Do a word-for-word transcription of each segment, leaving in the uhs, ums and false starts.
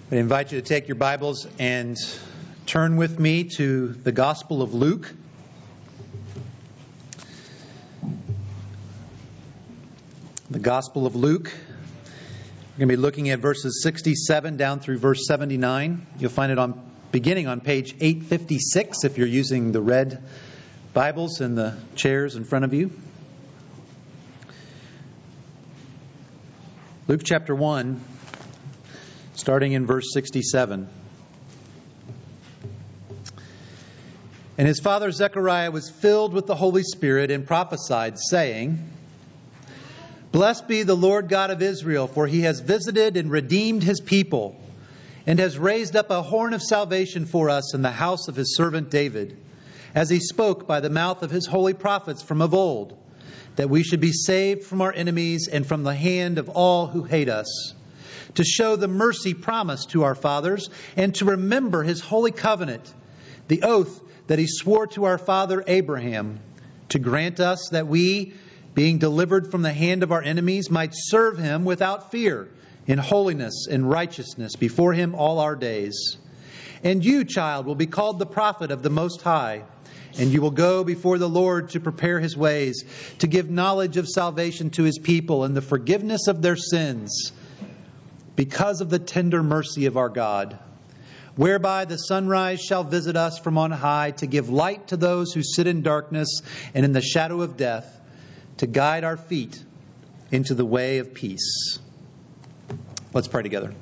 I invite you to take your Bibles and turn with me to the Gospel of Luke. The Gospel of Luke. We're going to be looking at verses sixty-seven down through verse seventy-nine. You'll find it on beginning on page eight fifty-six if you're using the red Bibles in the chairs in front of you. Luke chapter one, starting in verse sixty-seven. And his father Zechariah was filled with the Holy Spirit and prophesied, saying, Blessed be the Lord God of Israel, for he has visited and redeemed his people, and has raised up a horn of salvation for us in the house of his servant David, as he spoke by the mouth of his holy prophets from of old, that we should be saved from our enemies and from the hand of all who hate us, to show the mercy promised to our fathers, and to remember his holy covenant, the oath that he swore to our father Abraham, to grant us that we, being delivered from the hand of our enemies, might serve him without fear, in holiness and righteousness before him all our days. And you, child, will be called the prophet of the Most High, and you will go before the Lord to prepare his ways, to give knowledge of salvation to his people and the forgiveness of their sins, because of the tender mercy of our God, whereby the sunrise shall visit us from on high, to give light to those who sit in darkness and in the shadow of death, to guide our feet into the way of peace. Let's pray together.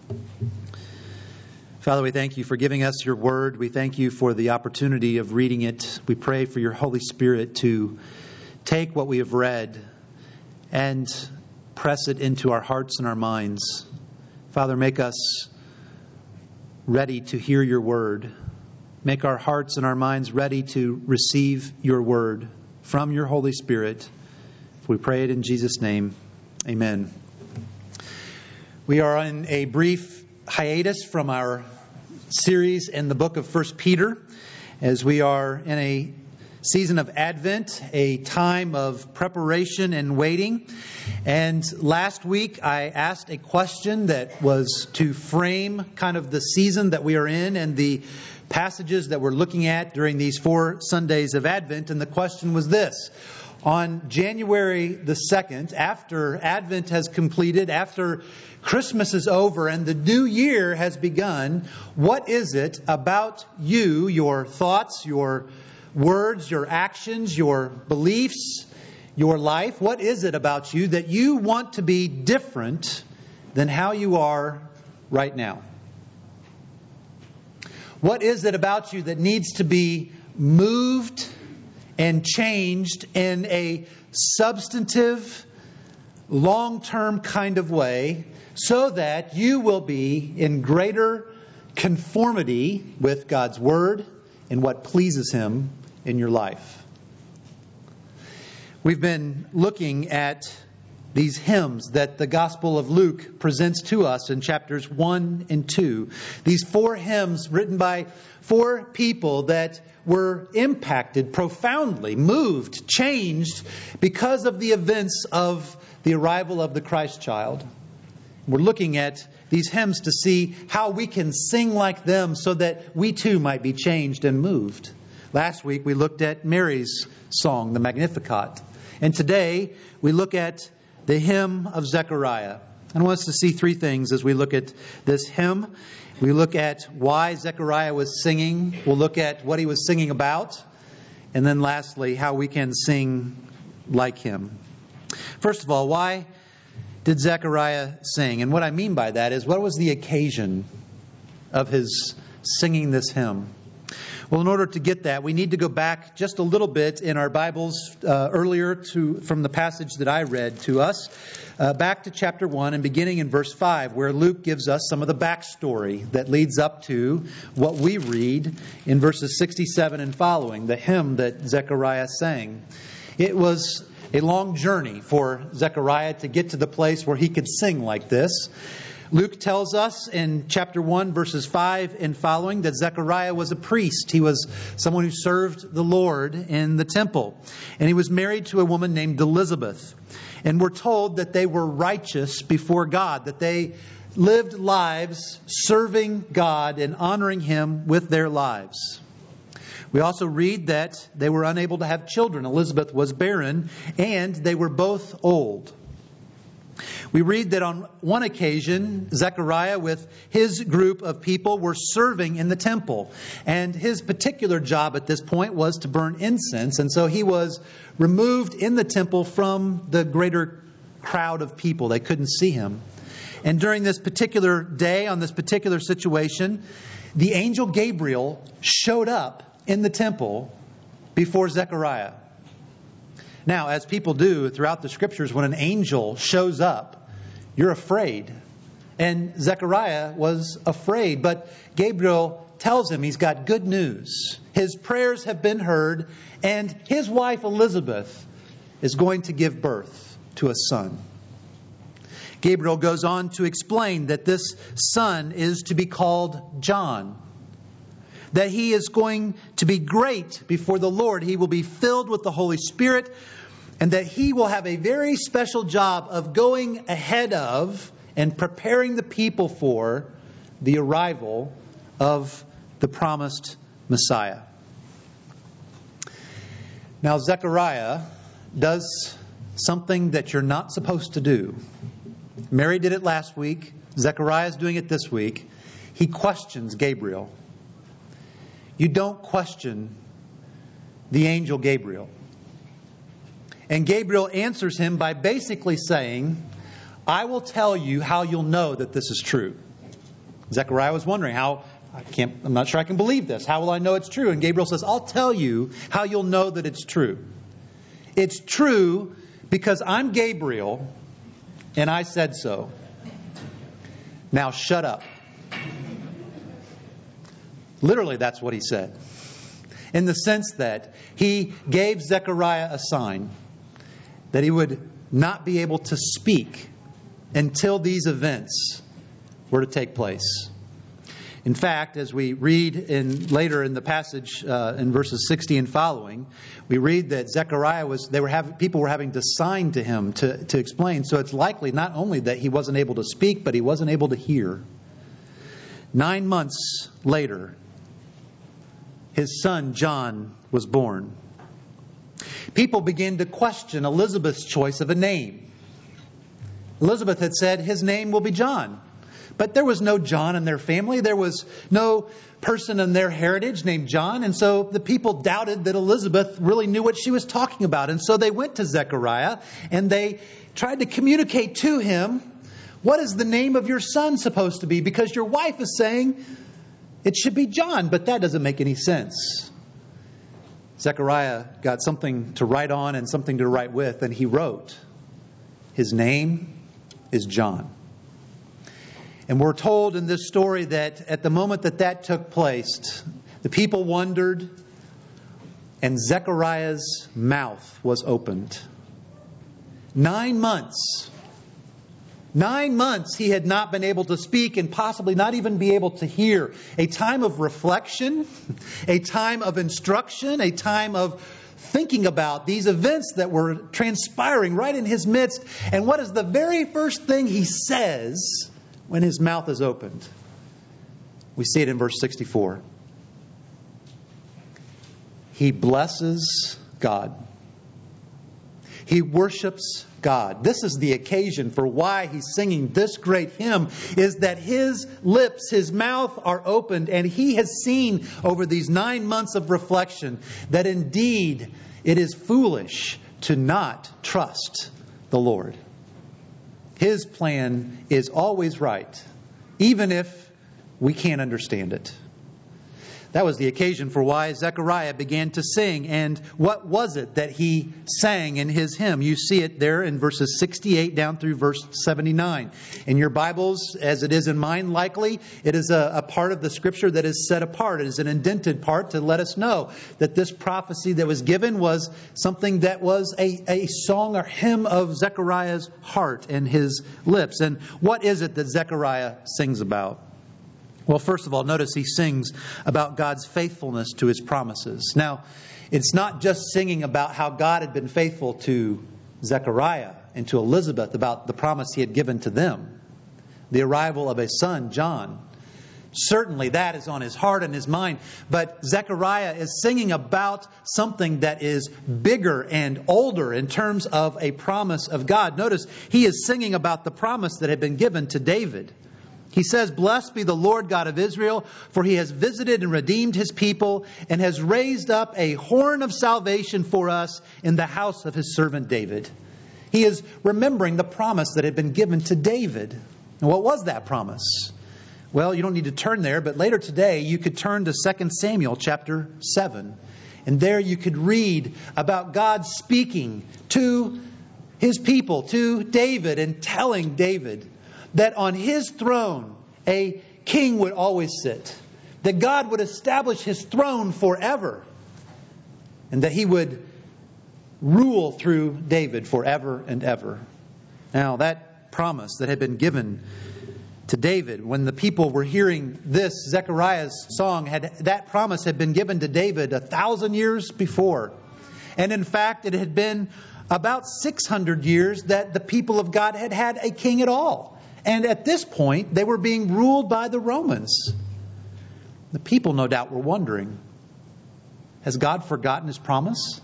Father, we thank you for giving us your word. We thank you for the opportunity of reading it. We pray for your Holy Spirit to take what we have read and press it into our hearts and our minds. Father, make us ready to hear your word. Make our hearts and our minds ready to receive your word from your Holy Spirit. We pray it in Jesus' name. Amen. We are on a brief hiatus from our series in the book of First Peter, as we are in a season of Advent, a time of preparation and waiting. And last week I asked a question that was to frame kind of the season that we are in and the passages that we're looking at during these four Sundays of Advent. And the question was this: on January the second, after Advent has completed, after Christmas is over and the new year has begun, what is it about you, your thoughts, your words, your actions, your beliefs, your life? What is it about you that you want to be different than how you are right now? What is it about you that needs to be moved and changed in a substantive, long-term kind of way, so that you will be in greater conformity with God's Word and what pleases Him in your life? We've been looking at these hymns that the Gospel of Luke presents to us in chapters one and two. These four hymns written by four people that were impacted profoundly, moved, changed because of the events of the arrival of the Christ child. We're looking at these hymns to see how we can sing like them so that we too might be changed and moved. Last week we looked at Mary's song, the Magnificat. And today we look at the hymn of Zechariah. I want us to see three things as we look at this hymn. We look at why Zechariah was singing. We'll look at what he was singing about. And then lastly, how we can sing like him. First of all, why did Zechariah sing? And what I mean by that is, what was the occasion of his singing this hymn? Well, in order to get that, we need to go back just a little bit in our Bibles uh, earlier to from the passage that I read to us, uh, back to chapter one and beginning in verse five, where Luke gives us some of the backstory that leads up to what we read in verses sixty-seven and following, the hymn that Zechariah sang. It was a long journey for Zechariah to get to the place where he could sing like this. Luke tells us in chapter one, verses five and following, that Zechariah was a priest. He was someone who served the Lord in the temple. And he was married to a woman named Elizabeth. And we're told that they were righteous before God, that they lived lives serving God and honoring Him with their lives. We also read that they were unable to have children. Elizabeth was barren, and they were both old. We read that on one occasion, Zechariah with his group of people were serving in the temple. And his particular job at this point was to burn incense. And so he was removed in the temple from the greater crowd of people. They couldn't see him. And during this particular day, on this particular situation, the angel Gabriel showed up in the temple before Zechariah. Now, as people do throughout the Scriptures, when an angel shows up, you're afraid. And Zechariah was afraid, but Gabriel tells him he's got good news. His prayers have been heard, and his wife Elizabeth is going to give birth to a son. Gabriel goes on to explain that this son is to be called John. That he is going to be great before the Lord. He will be filled with the Holy Spirit, and that he will have a very special job of going ahead of and preparing the people for the arrival of the promised Messiah. Now, Zechariah does something that you're not supposed to do. Mary did it last week. Zechariah is doing it this week. He questions Gabriel. You don't question the angel Gabriel. And Gabriel answers him by basically saying, I will tell you how you'll know that this is true. Zechariah was wondering, how I can't, I'm not sure I can believe this. How will I know it's true? And Gabriel says, I'll tell you how you'll know that it's true. It's true because I'm Gabriel and I said so. Now shut up. Literally, that's what he said. In the sense that he gave Zechariah a sign that he would not be able to speak until these events were to take place. In fact, as we read in later in the passage uh, in verses sixty and following, we read that Zechariah was they were having people were having to sign to him to, to explain. So it's likely not only that he wasn't able to speak, but he wasn't able to hear. Nine months later, his son John was born. People began to question Elizabeth's choice of a name. Elizabeth had said his name will be John. But there was no John in their family. There was no person in their heritage named John. And so the people doubted that Elizabeth really knew what she was talking about. And so they went to Zechariah and they tried to communicate to him, what is the name of your son supposed to be? Because your wife is saying it should be John, but that doesn't make any sense. Zechariah got something to write on and something to write with, and he wrote, his name is John. And we're told in this story that at the moment that that took place, the people wondered, and Zechariah's mouth was opened. Nine months. Nine months he had not been able to speak and possibly not even be able to hear. A time of reflection, a time of instruction, a time of thinking about these events that were transpiring right in his midst. And what is the very first thing he says when his mouth is opened? We see it in verse sixty-four. He blesses God. He worships God. This is the occasion for why he's singing this great hymn, is that his lips, his mouth are opened, and he has seen over these nine months of reflection that indeed it is foolish to not trust the Lord. His plan is always right, even if we can't understand it. That was the occasion for why Zechariah began to sing. And what was it that he sang in his hymn? You see it there in verses sixty-eight down through verse seventy-nine. In your Bibles, as it is in mine likely, it is a, a part of the Scripture that is set apart. It is an indented part to let us know that this prophecy that was given was something that was a, a song or hymn of Zechariah's heart and his lips. And what is it that Zechariah sings about? Well, first of all, notice he sings about God's faithfulness to his promises. Now, it's not just singing about how God had been faithful to Zechariah and to Elizabeth about the promise he had given to them, the arrival of a son, John. Certainly that is on his heart and his mind. But Zechariah is singing about something that is bigger and older in terms of a promise of God. Notice he is singing about the promise that had been given to David. He says, "Blessed be the Lord God of Israel, for he has visited and redeemed his people and has raised up a horn of salvation for us in the house of his servant David." He is remembering the promise that had been given to David. And what was that promise? Well, you don't need to turn there, but later today you could turn to Second Samuel chapter seven. And there you could read about God speaking to his people, to David, and telling David that on his throne a king would always sit. That God would establish his throne forever. And that he would rule through David forever and ever. Now that promise that had been given to David, when the people were hearing this, Zechariah's song, had that promise had been given to David a thousand years before. And in fact, it had been about six hundred years that the people of God had had a king at all. And at this point, they were being ruled by the Romans. The people, no doubt, were wondering, has God forgotten his promise?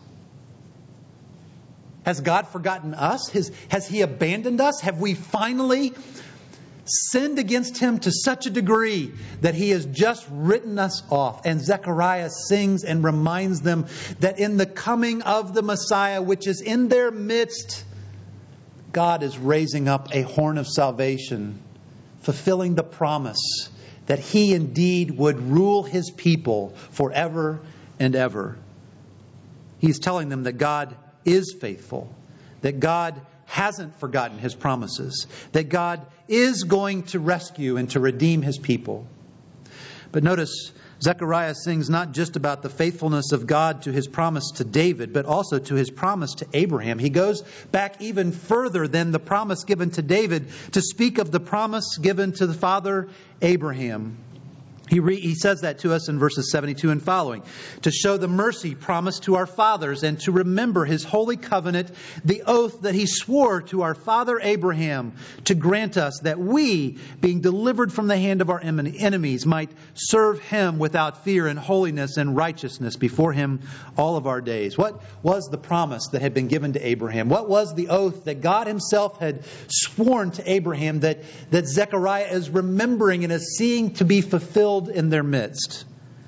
Has God forgotten us? Has, has he abandoned us? Have we finally sinned against him to such a degree that he has just written us off? And Zechariah sings and reminds them that in the coming of the Messiah, which is in their midst, God is raising up a horn of salvation, fulfilling the promise that he indeed would rule his people forever and ever. He's telling them that God is faithful, that God hasn't forgotten his promises, that God is going to rescue and to redeem his people. But notice, Zechariah sings not just about the faithfulness of God to his promise to David, but also to his promise to Abraham. He goes back even further than the promise given to David to speak of the promise given to the father Abraham. He, re, he says that to us in verses seventy-two and following. To show the mercy promised to our fathers and to remember his holy covenant, the oath that he swore to our father Abraham, to grant us that we, being delivered from the hand of our enemies, might serve him without fear in holiness and righteousness before him all of our days. What was the promise that had been given to Abraham? What was the oath that God himself had sworn to Abraham that, that Zechariah is remembering and is seeing to be fulfilled in their midst?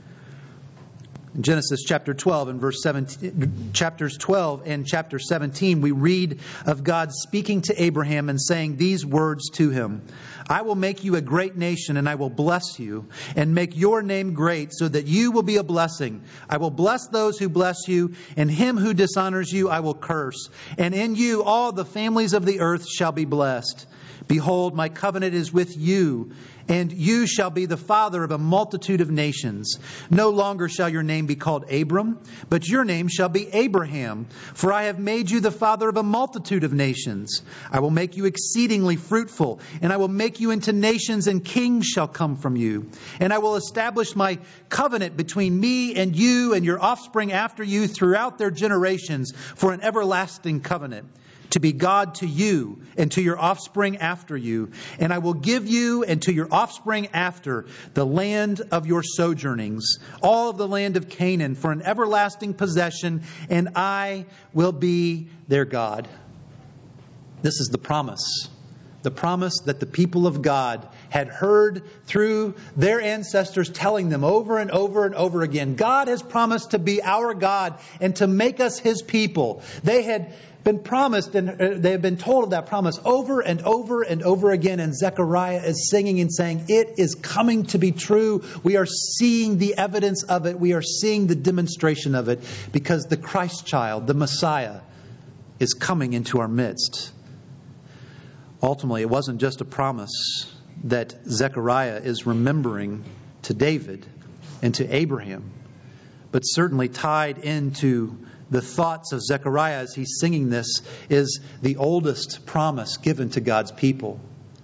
In Genesis chapter twelve and verse seventeen, chapters twelve and chapter seventeen, we read of God speaking to Abraham and saying these words to him: "I will make you a great nation, and I will bless you and make your name great, so that you will be a blessing. I will bless those who bless you, and him who dishonors you I will curse. And in you all the families of the earth shall be blessed. Behold, my covenant is with you, and you shall be the father of a multitude of nations. No longer shall your name be called Abram, but your name shall be Abraham. For I have made you the father of a multitude of nations. I will make you exceedingly fruitful, and I will make you into nations, and kings shall come from you. And I will establish my covenant between me and you and your offspring after you throughout their generations for an everlasting covenant, to be God to you and to your offspring after you. And I will give you and to your offspring after the land of your sojournings, all of the land of Canaan, for an everlasting possession, and I will be their God." This is the promise. The promise that the people of God had heard through their ancestors telling them over and over and over again. God has promised to be our God and to make us his people. They had been promised, and they have been told of that promise over and over and over again. And Zechariah is singing and saying, it is coming to be true. We are seeing the evidence of it. We are seeing the demonstration of it, because the Christ child, the Messiah, is coming into our midst. Ultimately, it wasn't just a promise that Zechariah is remembering to David and to Abraham, but certainly tied into the thoughts of Zechariah as he's singing this is the oldest promise given to God's people.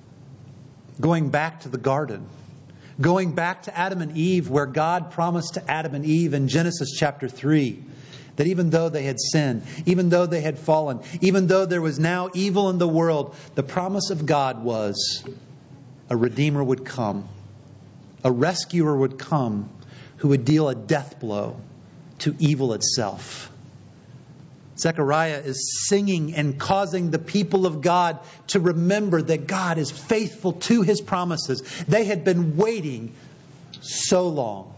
Going back to the garden, going back to Adam and Eve, where God promised to Adam and Eve in Genesis chapter three That even though they had sinned, even though they had fallen, even though there was now evil in the world, the promise of God was a Redeemer would come. A rescuer would come who would deal a death blow to evil itself. Zechariah is singing and causing the people of God to remember that God is faithful to His promises. They had been waiting so long.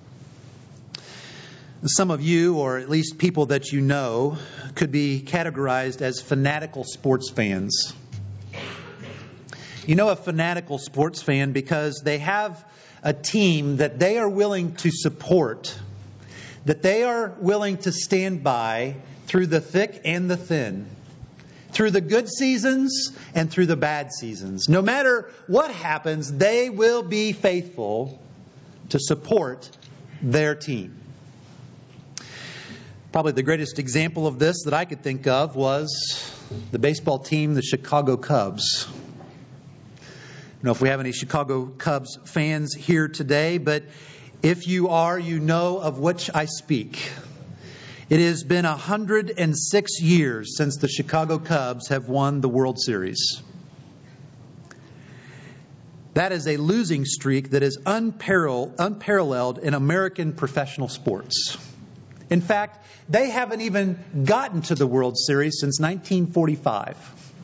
Some of you, or at least people that you know, could be categorized as fanatical sports fans. You know a fanatical sports fan because they have a team that they are willing to support, that they are willing to stand by through the thick and the thin, through the good seasons and through the bad seasons. No matter what happens, they will be faithful to support their team. Probably the greatest example of this that I could think of was the baseball team, the Chicago Cubs. I don't know if we have any Chicago Cubs fans here today, but if you are, you know of which I speak. It has been one hundred six years since the Chicago Cubs have won the World Series. That is a losing streak that is unparalleled, unparalleled in American professional sports. In fact, they haven't even gotten to the World Series since nineteen forty-five.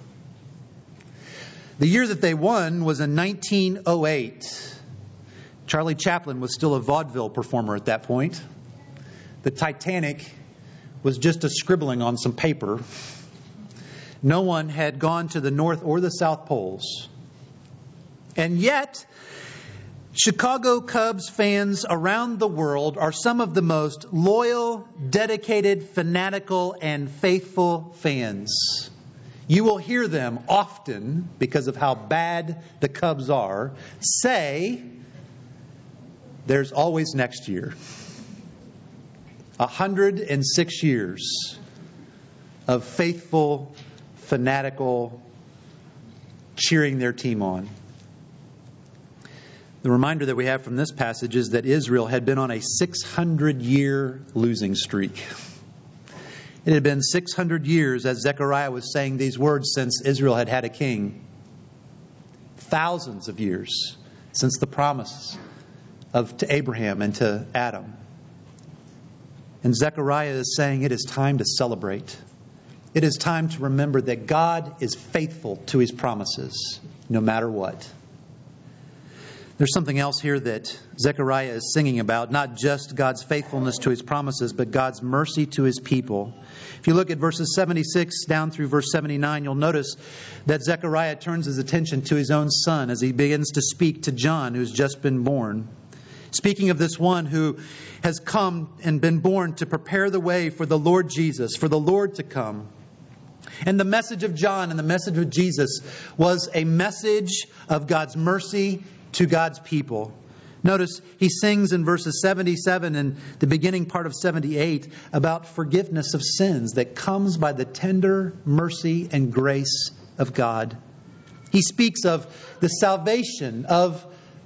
The year that they won was in nineteen oh eight. Charlie Chaplin was still a vaudeville performer at that point. The Titanic was just a scribbling on some paper. No one had gone to the North or the South Poles. And yet, Chicago Cubs fans around the world are some of the most loyal, dedicated, fanatical, and faithful fans. You will hear them often, because of how bad the Cubs are, say, "There's always next year." A hundred and six years of faithful, fanatical cheering their team on. The reminder that we have from this passage is that Israel had been on a six hundred year losing streak. It had been six hundred years, as Zechariah was saying these words, since Israel had had a king. Thousands of years since the promise of to Abraham and to Adam. And Zechariah is saying it is time to celebrate. It is time to remember that God is faithful to His promises, no matter what. There's something else here that Zechariah is singing about, not just God's faithfulness to His promises, but God's mercy to His people. If you look at verses seventy-six down through verse seventy-nine, you'll notice that Zechariah turns his attention to his own son as he begins to speak to John, who's just been born. Speaking of this one who has come and been born to prepare the way for the Lord Jesus, for the Lord to come. And the message of John and the message of Jesus was a message of God's mercy to God's people. Notice he sings in verses seventy-seven and the beginning part of seventy-eight about forgiveness of sins that comes by the tender mercy and grace of God. He speaks of the salvation of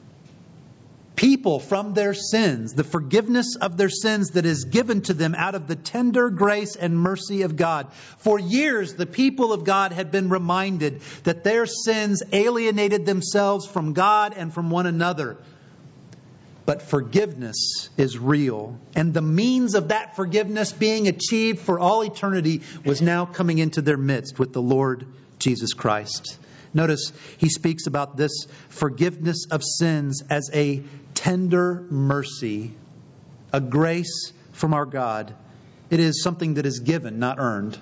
people from their sins, the forgiveness of their sins that is given to them out of the tender grace and mercy of God. For years, the people of God had been reminded that their sins alienated themselves from God and from one another. But forgiveness is real. And the means of that forgiveness being achieved for all eternity was now coming into their midst with the Lord Jesus Christ. Notice he speaks about this forgiveness of sins as a tender mercy, a grace from our God. It is something that is given, not earned.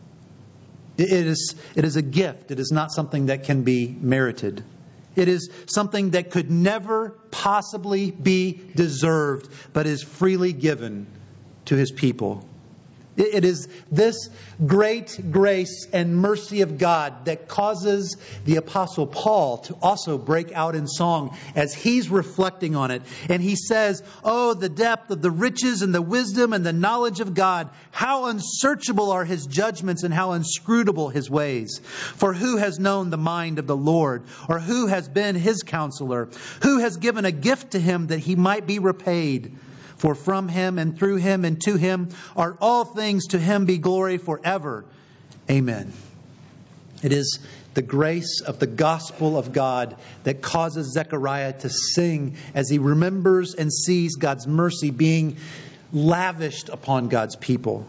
It is, it is a gift. It is not something that can be merited. It is something that could never possibly be deserved, but is freely given to His people. It is this great grace and mercy of God that causes the Apostle Paul to also break out in song as he's reflecting on it. And he says, "Oh, the depth of the riches and the wisdom and the knowledge of God. How unsearchable are His judgments and how inscrutable His ways. For who has known the mind of the Lord? Or who has been His counselor? Who has given a gift to Him that He might be repaid? For from Him and through Him and to Him are all things. To Him be glory forever. Amen. It is the grace of the gospel of God that causes Zechariah to sing as he remembers and sees God's mercy being lavished upon God's people.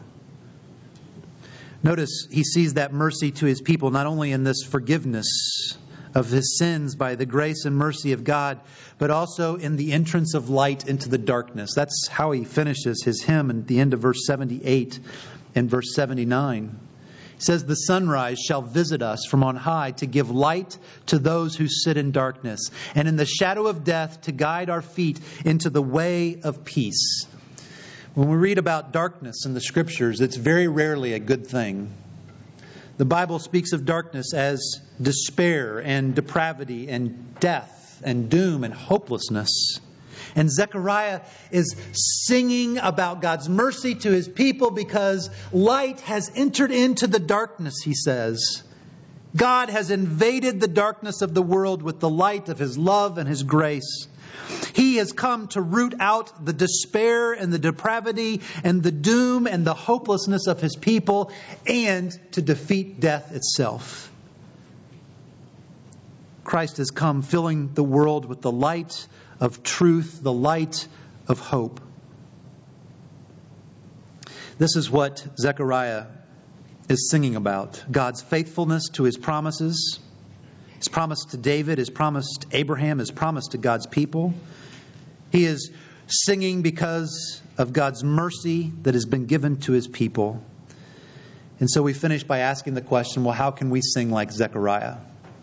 Notice he sees that mercy to his people not only in this forgiveness of his sins by the grace and mercy of God, but also in the entrance of light into the darkness. That's how he finishes his hymn at the end of verse seventy-eight and verse seventy-nine. He says, the sunrise shall visit us from on high to give light to those who sit in darkness, and in the shadow of death to guide our feet into the way of peace. When we read about darkness in the Scriptures, it's very rarely a good thing. The Bible speaks of darkness as despair and depravity and death and doom and hopelessness. And Zechariah is singing about God's mercy to His people because light has entered into the darkness, he says. God has invaded the darkness of the world with the light of His love and His grace. He has come to root out the despair and the depravity and the doom and the hopelessness of His people and to defeat death itself. Christ has come filling the world with the light of truth, the light of hope. This is what Zechariah is singing about. God's faithfulness to His promises. His promise to David, His promise to Abraham, His promise to God's people. He is singing because of God's mercy that has been given to His people. And so we finish by asking the question, well, how can we sing like Zechariah?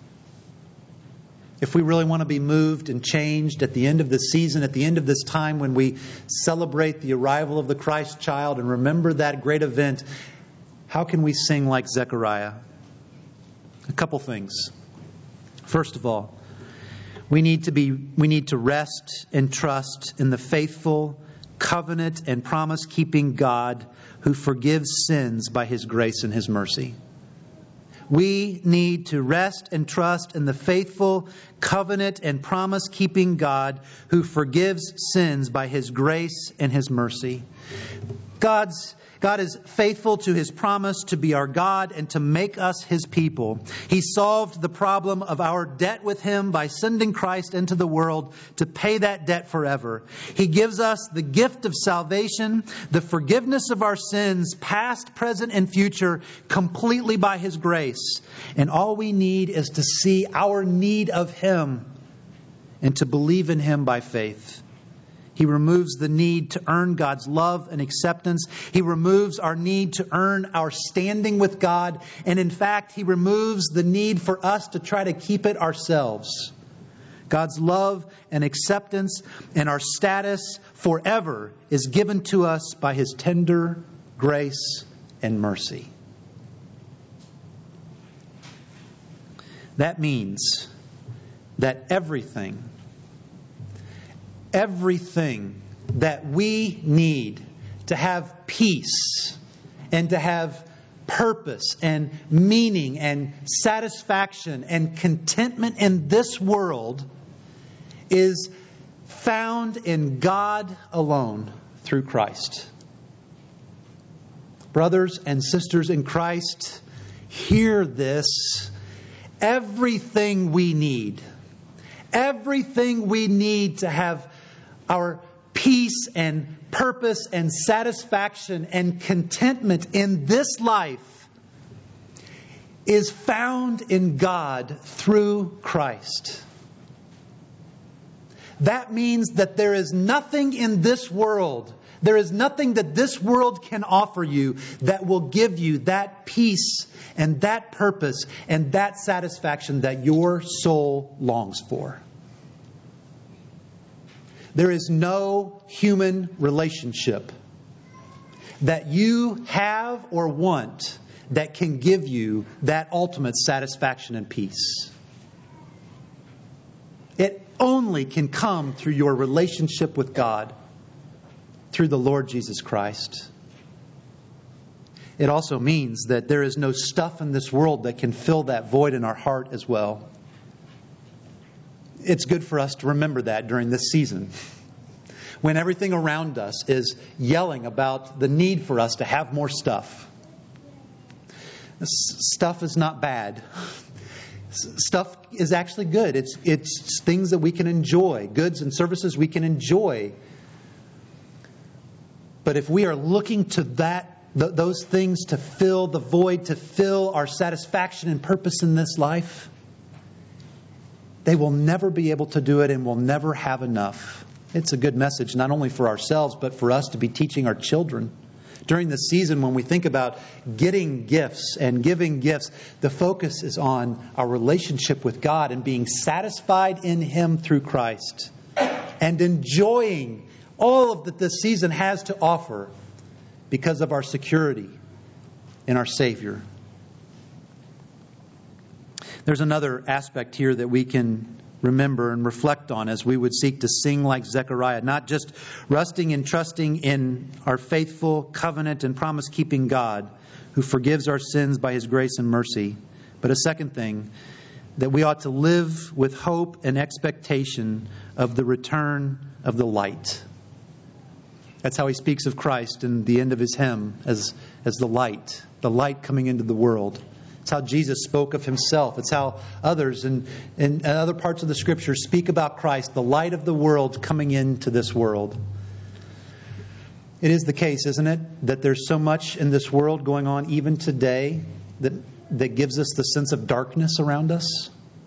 If we really want to be moved and changed at the end of the season, at the end of this time when we celebrate the arrival of the Christ child and remember that great event, how can we sing like Zechariah? A couple things. First of all, we need to be we need to rest and trust in the faithful, covenant and promise-keeping God who forgives sins by His grace and His mercy. We need to rest and trust in the faithful, covenant and promise-keeping God who forgives sins by His grace and His mercy. God's God is faithful to His promise to be our God and to make us His people. He solved the problem of our debt with Him by sending Christ into the world to pay that debt forever. He gives us the gift of salvation, the forgiveness of our sins, past, present, and future, completely by His grace. And all we need is to see our need of Him and to believe in Him by faith. He removes the need to earn God's love and acceptance. He removes our need to earn our standing with God. And in fact, He removes the need for us to try to keep it ourselves. God's love and acceptance and our status forever is given to us by His tender grace and mercy. That means that everything Everything that we need to have peace and to have purpose and meaning and satisfaction and contentment in this world is found in God alone through Christ. Brothers and sisters in Christ, hear this. Everything we need, everything we need to have our peace and purpose and satisfaction and contentment in this life is found in God through Christ. That means that there is nothing in this world, there is nothing that this world can offer you that will give you that peace and that purpose and that satisfaction that your soul longs for. There is no human relationship that you have or want that can give you that ultimate satisfaction and peace. It only can come through your relationship with God, through the Lord Jesus Christ. It also means that there is no stuff in this world that can fill that void in our heart as well. It's good for us to remember that during this season. when everything around us is yelling about the need for us to have more stuff. Stuff is not bad. Stuff is actually good. It's it's things that we can enjoy, goods and services we can enjoy. But if we are looking to that th- those things to fill the void, to fill our satisfaction and purpose in this life, they will never be able to do it and will never have enough. It's a good message not only for ourselves, but for us to be teaching our children. During the season when we think about getting gifts and giving gifts, the focus is on our relationship with God and being satisfied in Him through Christ and enjoying all of that this season has to offer because of our security in our Savior. There's another aspect here that we can remember and reflect on as we would seek to sing like Zechariah, not just resting and trusting in our faithful, covenant and promise-keeping God who forgives our sins by His grace and mercy, but a second thing, that we ought to live with hope and expectation of the return of the light. That's how he speaks of Christ in the end of his hymn as, as the light, the light coming into the world. It's how Jesus spoke of Himself. It's how others in, in other parts of the Scripture speak about Christ, the light of the world coming into this world. It is the case, isn't it, that there's so much in this world going on even today that, that gives us the sense of darkness around us?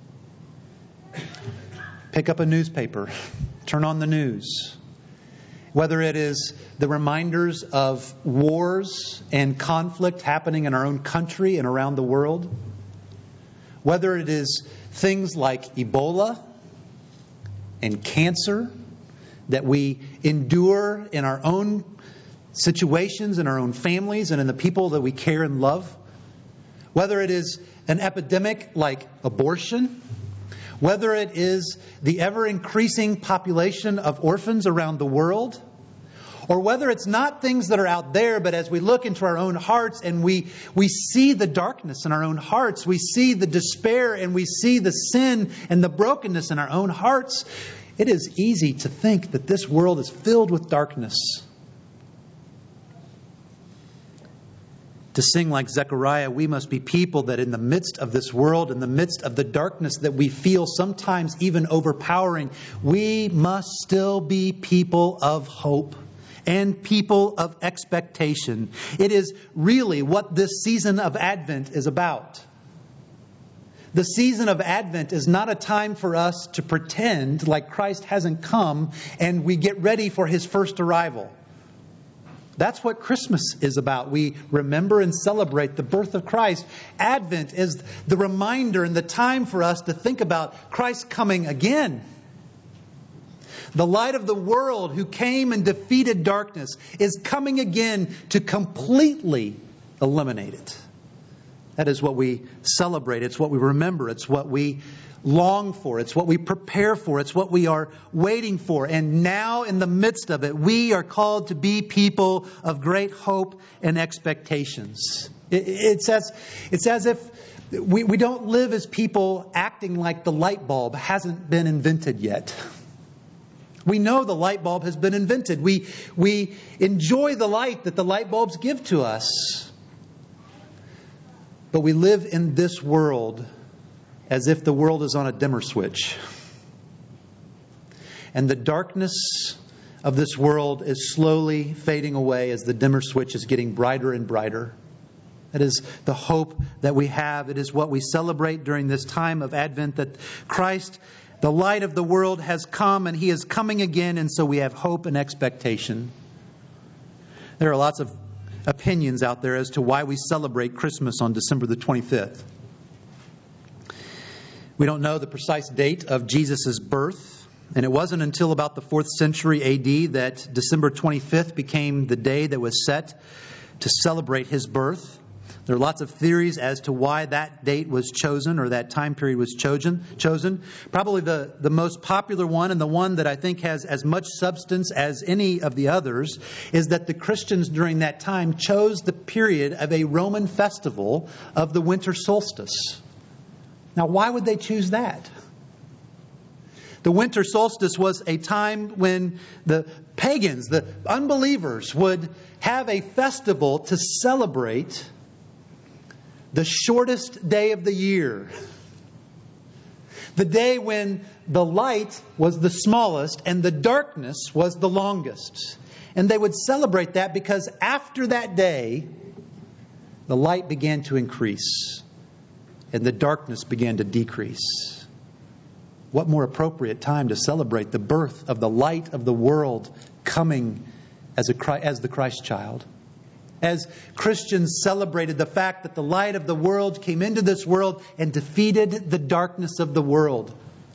Pick up a newspaper. Turn on the news. Whether it is the reminders of wars and conflict happening in our own country and around the world. Whether it is things like Ebola and cancer that we endure in our own situations, in our own families, and in the people that we care and love. Whether it is an epidemic like abortion. Whether it is the ever-increasing population of orphans around the world, or whether it's not things that are out there, but as we look into our own hearts and we, we see the darkness in our own hearts, we see the despair and we see the sin and the brokenness in our own hearts, it is easy to think that this world is filled with darkness. To sing like Zechariah, we must be people that in the midst of this world, in the midst of the darkness that we feel sometimes even overpowering, we must still be people of hope and people of expectation. It is really what this season of Advent is about. The season of Advent is not a time for us to pretend like Christ hasn't come and we get ready for His first arrival. That's what Christmas is about. We remember and celebrate the birth of Christ. Advent is the reminder and the time for us to think about Christ coming again. The light of the world who came and defeated darkness is coming again to completely eliminate it. That is what we celebrate. It's what we remember. It's what we long for. It's what we prepare for. It's what we are waiting for. And now in the midst of it, we are called to be people of great hope and expectations. It, it's, as, it's as if we, we don't live as people acting like the light bulb hasn't been invented yet. We know the light bulb has been invented. We, we enjoy the light that the light bulbs give to us. But we live in this world as if the world is on a dimmer switch. And the darkness of this world is slowly fading away as the dimmer switch is getting brighter and brighter. It is the hope that we have. It is what we celebrate during this time of Advent, that Christ, the light of the world, has come and He is coming again, and so we have hope and expectation. There are lots of opinions out there as to why we celebrate Christmas on December the twenty-fifth. We don't know the precise date of Jesus' birth, and it wasn't until about the fourth century A D that December twenty-fifth became the day that was set to celebrate His birth. There are lots of theories as to why that date was chosen, or that time period was chosen. chosen. Probably the, the most popular one, and the one that I think has as much substance as any of the others, is that the Christians during that time chose the period of a Roman festival of the winter solstice. Now, why would they choose that? The winter solstice was a time when the pagans, the unbelievers, would have a festival to celebrate the shortest day of the year. The day when the light was the smallest and the darkness was the longest. And they would celebrate that because after that day, the light began to increase and the darkness began to decrease. What more appropriate time to celebrate the birth of the light of the world coming as a as the Christ child? As Christians celebrated the fact that the light of the world came into this world and defeated the darkness of the world.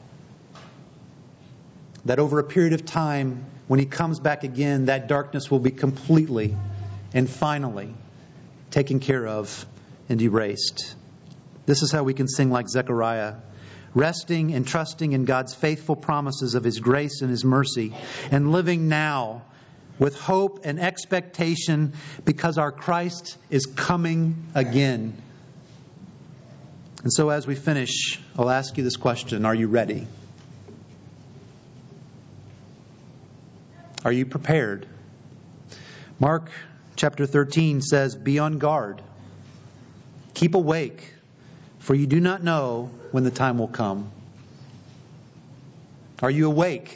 That over a period of time, when He comes back again, that darkness will be completely and finally taken care of and erased. This is how we can sing like Zechariah, resting and trusting in God's faithful promises of His grace and His mercy, and living now with hope and expectation because our Christ is coming again. And so as we finish, I'll ask you this question. Are you ready? Are you prepared? Mark chapter thirteen says, "Be on guard. Keep awake, for you do not know when the time will come." Are you awake?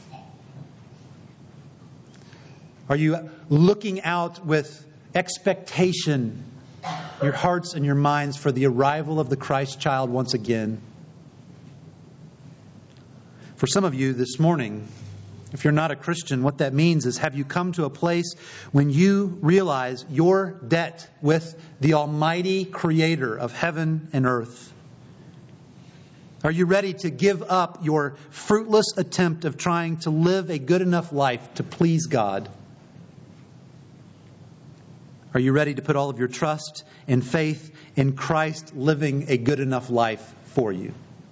Are you looking out with expectation, your hearts and your minds, for the arrival of the Christ child once again? For some of you this morning, if you're not a Christian, what that means is, have you come to a place when you realize your debt with the Almighty Creator of heaven and earth? Are you ready to give up your fruitless attempt of trying to live a good enough life to please God? Are you ready to put all of your trust and faith in Christ living a good enough life for you?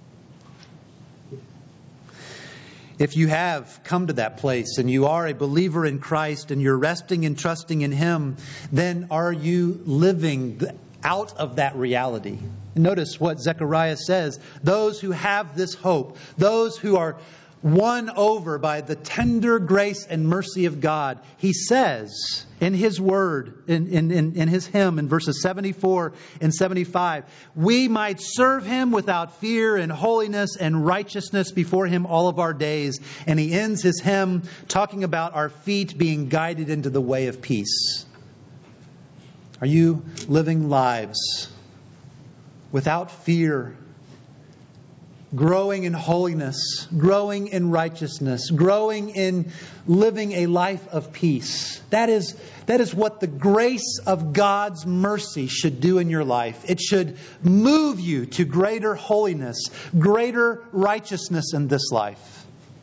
If you have come to that place and you are a believer in Christ and you're resting and trusting in Him, then are you living out of that reality? Notice what Zechariah says. Those who have this hope, those who are won over by the tender grace and mercy of God, He says in His word, in, in, in, in His hymn in verses seventy-four and seventy-five, we might serve Him without fear and holiness and righteousness before Him all of our days. And he ends his hymn talking about our feet being guided into the way of peace. Are you living lives without fear, growing in holiness, growing in righteousness, growing in living a life of peace? That is, that is what the grace of God's mercy should do in your life. It should move you to greater holiness, greater righteousness in this life.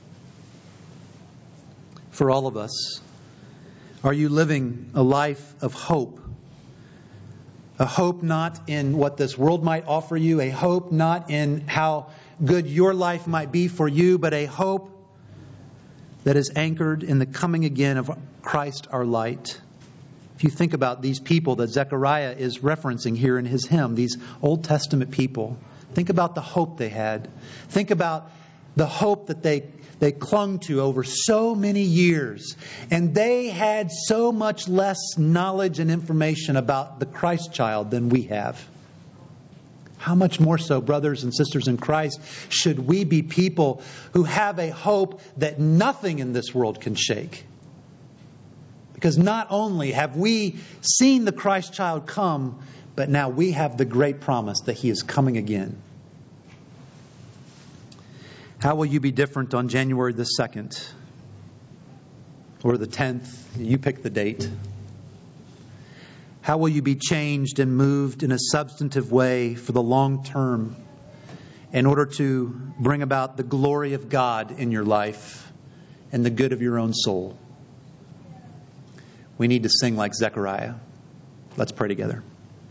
For all of us, are you living a life of hope? A hope not in what this world might offer you, a hope not in how good your life might be for you, but a hope that is anchored in the coming again of Christ our light. If you think about these people that Zechariah is referencing here in his hymn, these Old Testament people, think about the hope they had. Think about the hope that they, they clung to over so many years. And they had so much less knowledge and information about the Christ child than we have. How much more so, brothers and sisters in Christ, should we be people who have a hope that nothing in this world can shake? Because not only have we seen the Christ child come, but now we have the great promise that He is coming again. How will you be different on January the second or the tenth? You pick the date. How will you be changed and moved in a substantive way for the long term in order to bring about the glory of God in your life and the good of your own soul? We need to sing like Zechariah. Let's pray together.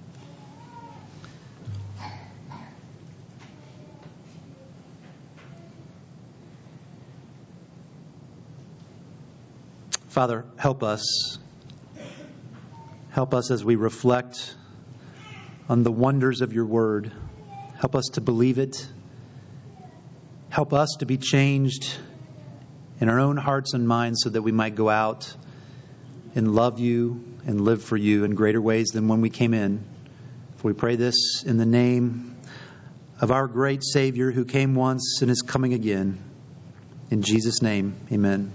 Father, help us. Help us as we reflect on the wonders of your word. Help us to believe it Help us to be changed in our own hearts and minds so that we might go out and love you and live for you in greater ways than when we came in. For we pray this in the name of our great Savior who came once and is coming again. In Jesus' name, amen.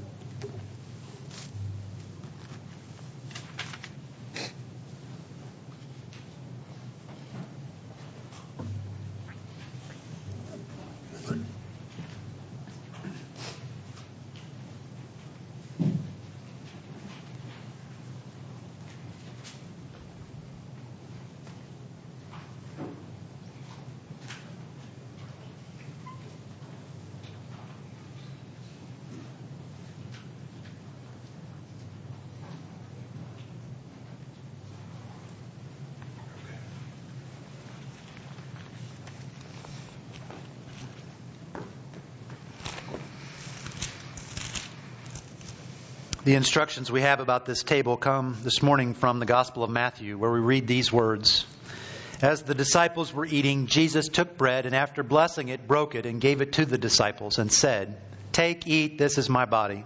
The instructions we have about this table come this morning from the Gospel of Matthew, where we read these words. As the disciples were eating, Jesus took bread and after blessing it, broke it and gave it to the disciples and said, "Take, eat, this is my body."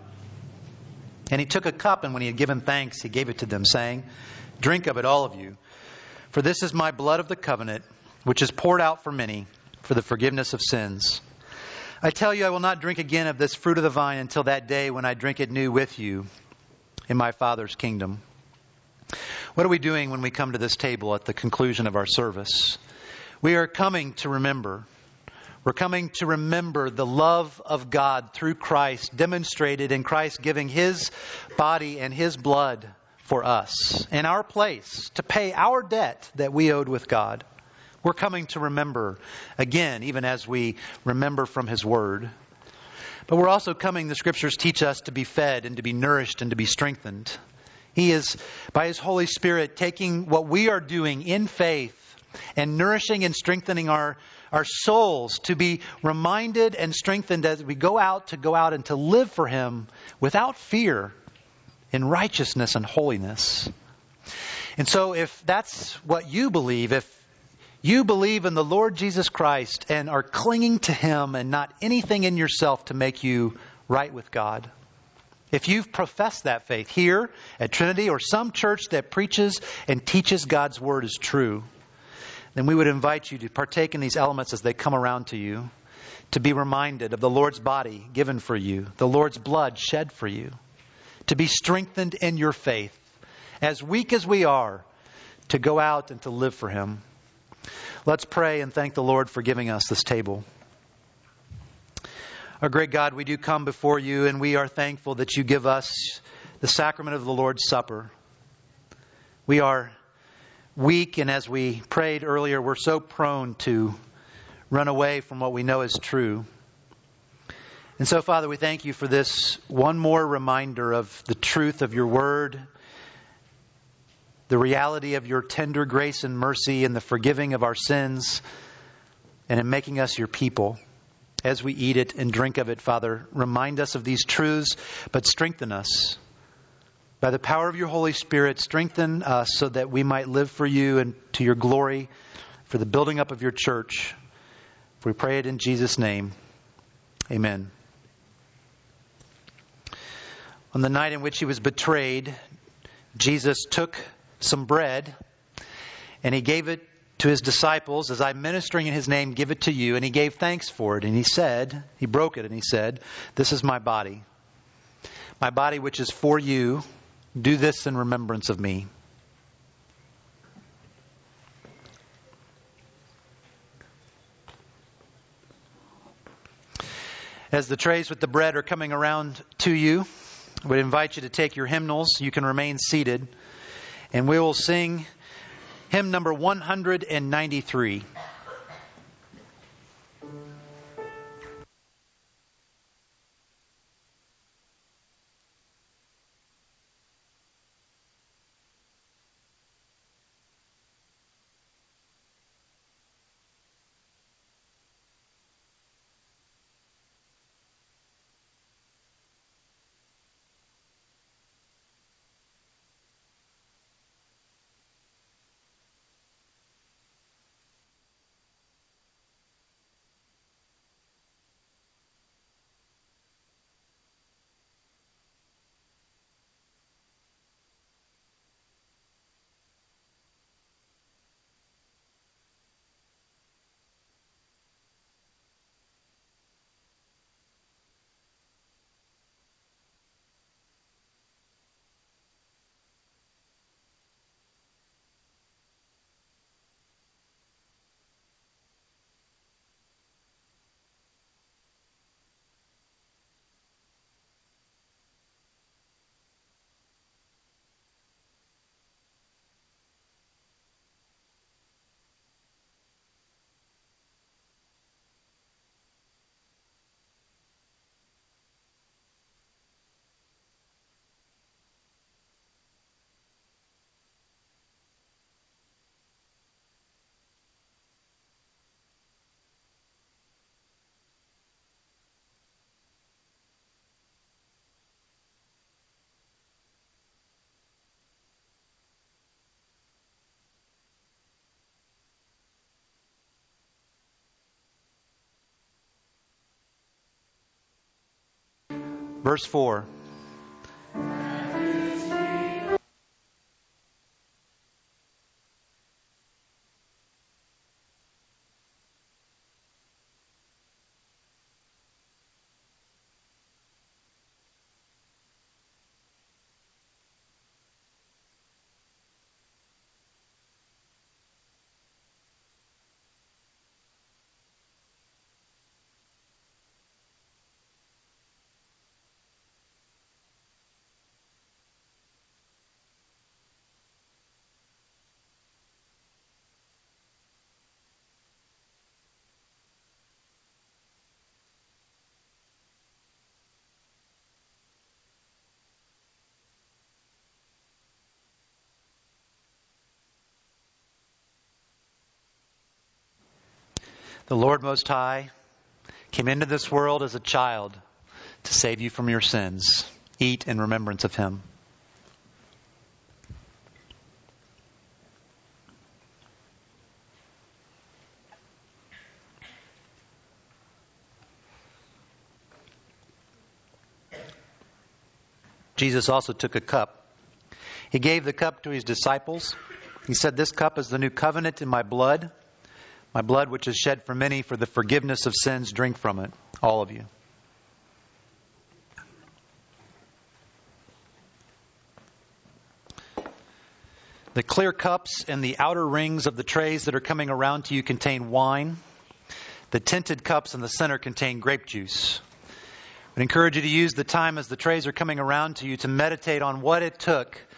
And he took a cup, and when he had given thanks, he gave it to them, saying, "Drink of it, all of you, for this is my blood of the covenant, which is poured out for many for the forgiveness of sins. I tell you, I will not drink again of this fruit of the vine until that day when I drink it new with you in my Father's kingdom." What are we doing when we come to this table at the conclusion of our service? We are coming to remember. We're coming to remember the love of God through Christ, demonstrated in Christ giving His body and His blood for us in our place to pay our debt that we owed with God. We're coming to remember again, even as we remember from His Word. But we're also coming, the Scriptures teach us, to be fed and to be nourished and to be strengthened. He is, by His Holy Spirit, taking what we are doing in faith and nourishing and strengthening our, our souls to be reminded and strengthened as we go out to go out and to live for Him without fear in righteousness and holiness. And so if that's what you believe, if you believe in the Lord Jesus Christ and are clinging to Him and not anything in yourself to make you right with God, if you've professed that faith here at Trinity or some church that preaches and teaches God's Word is true, then we would invite you to partake in these elements as they come around to you, to be reminded of the Lord's body given for you, the Lord's blood shed for you, to be strengthened in your faith, as weak as we are, to go out and to live for Him. Let's pray and thank the Lord for giving us this table. Our great God, we do come before you and we are thankful that you give us the sacrament of the Lord's Supper. We are weak, and as we prayed earlier, we're so prone to run away from what we know is true. And so, Father, we thank you for this one more reminder of the truth of your word, the reality of your tender grace and mercy and the forgiving of our sins, and in making us your people. As we eat it and drink of it, Father, remind us of these truths, but strengthen us. By the power of your Holy Spirit, strengthen us so that we might live for you and to your glory, for the building up of your church. For we pray it in Jesus' name. Amen. On the night in which he was betrayed, Jesus took some bread and he gave it to his disciples. As I'm ministering in his name, give it to you. And he gave thanks for it. And he said, he broke it and he said, "This is my body. My body which is for you. Do this in remembrance of me." As the trays with the bread are coming around to you, I would invite you to take your hymnals. You can remain seated. And we will sing hymn number one hundred ninety-three. Verse four. The Lord Most High came into this world as a child to save you from your sins. Eat in remembrance of Him. Jesus also took a cup. He gave the cup to His disciples. He said, "This cup is the new covenant in my blood. My blood which is shed for many for the forgiveness of sins. Drink from it, all of you." The clear cups and the outer rings of the trays that are coming around to you contain wine. The tinted cups in the center contain grape juice. I would encourage you to use the time as the trays are coming around to you to meditate on what it took